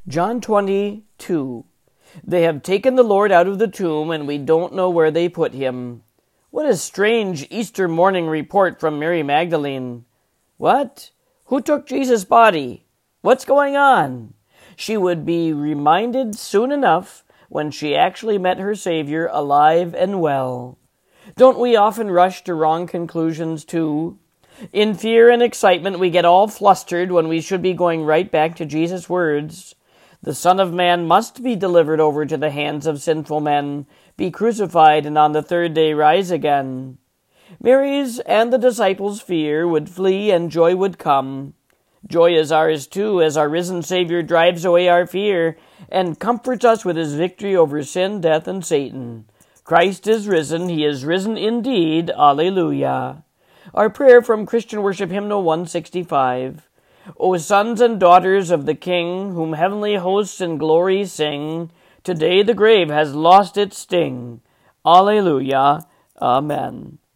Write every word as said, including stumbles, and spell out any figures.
John twenty-two. They have taken the Lord out of the tomb, and we don't know where they put him. What a strange Easter morning report from Mary Magdalene. What? Who took Jesus' body? What's going on? She would be reminded soon enough when she actually met her Savior alive and well. Don't we often rush to wrong conclusions too? In fear and excitement, we get all flustered when we should be going right back to Jesus' words. The Son of Man must be delivered over to the hands of sinful men, be crucified, and on the third day rise again. Mary's and the disciples' fear would flee, and joy would come. Joy is ours too, as our risen Savior drives away our fear and comforts us with his victory over sin, death, and Satan. Christ is risen. He is risen indeed. Alleluia. Our prayer from Christian Worship Hymnal one sixty-five. O sons and daughters of the King, whom heavenly hosts in glory sing, today the grave has lost its sting. Alleluia. Amen.